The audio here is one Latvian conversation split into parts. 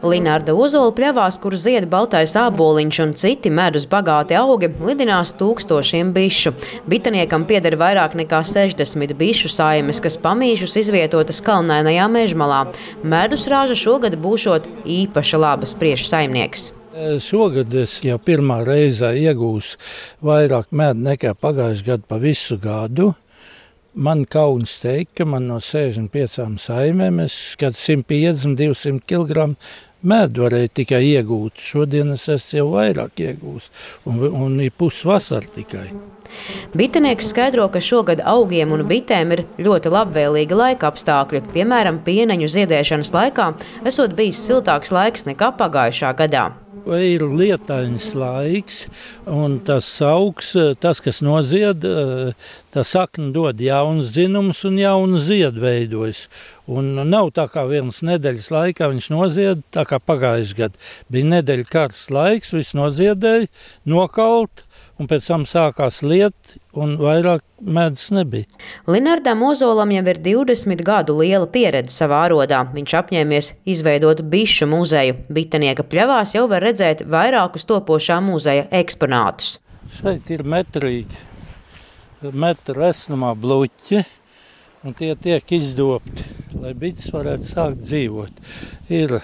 Linarda Ozola pļavās, kur zied baltais āboliņš un citi medus bagāti augi, lidinās tūkstošiem bišu. Bitaniekam pieder vairāk nekā 60 bišu saimes, kas pamīšus izvietotas kalnainajā mežmalā. Medus rāža šogad būšot īpaši labas prieš saimnieks. Šogad es jau pirmā reizē iegūstu vairāk medu nekā pagājušajā gadā pa visu gadu. Man kauns teikt, ka man no 65 saimēm es 150–200 kg medu varēju tikai iegūt. Šodien es esmu jau vairāk iegūst un ir pusvasara tikai. Bitinieks skaidro, ka šogad augiem un bitēm ir ļoti labvēlīgi laika apstākļi. Piemēram, pieneņu ziedēšanas laikā esot bijis siltāks laiks nekā pagājušā gadā. Ir lietains laiks, un tas augs, tas, kas nozied, tā sakne dod jaunas dzinumus un jaunu ziedu veidojas. Un nav tā kā vienas nedēļas laikā viņš nozied, tā kā pagājušajā gadā. Bija nedēļa karsts laiks, viss noziedēja, nokalt, un pēc tam sākās liet, un vairāk medus nebija. Linardam Ozolam jau ir 20 gadu liela pieredze savā arodā. Viņš apņēmies izveidot bišu muzeju. Bitanieka pļavās jau var redzēt vairākus topošā muzeja eksponātus. Šeit ir metrīgi, metra esnumā bluķi, un tie tiek izdobti, lai bites varētu sākt dzīvot. Ir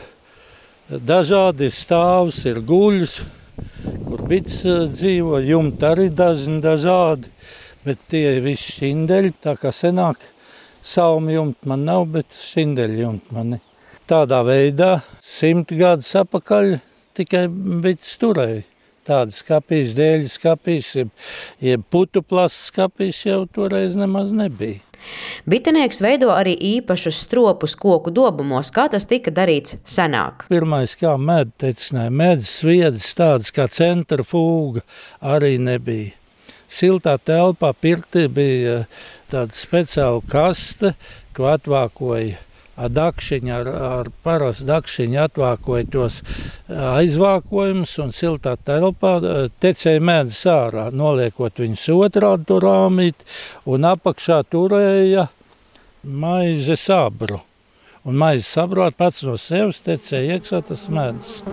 dažādi stāvus, ir guļus, kur bites dzīvo, jumti arī dažādi, bet tie ir visi šindeļi, tā kā senāk salmu jumti man nav, bet šindeļi jumti man ir. Tādā veidā 100 gadus apakaļ tikai bites turēja. Tādas skapīšas, dēļu skapīšas, jeb putuplasts skapīšas jau toreiz nemaz nebija. Bitinieks veido arī īpašus stropus koku dobumos, kā tas tika darīts senāk. Pirmais, kā medu tecināja, medus sviedas tādas kā centrifūga arī nebija. Siltā telpā pirtī bija tāda speciāla kaste, ko atvākoja dakšiņa, ar parastu dakšiņu atvākoja tos aizvākojumus, un siltā telpā tecēja medus ārā, noliekot viņus otrādi to rāmīti, un apakšā turēja maize sabru. Un maize sabrā pats no sevis tecēja iekšā tas medus.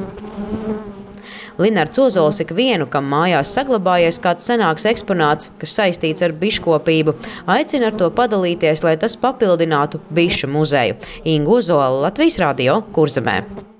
Linards Ozols ikvienu, kam mājās saglabājies kāds senāks eksponāts, kas saistīts ar biškopību, aicina ar to padalīties, lai tas papildinātu bišu muzeju. Inga Ozola, Latvijas Radio, Kurzemē.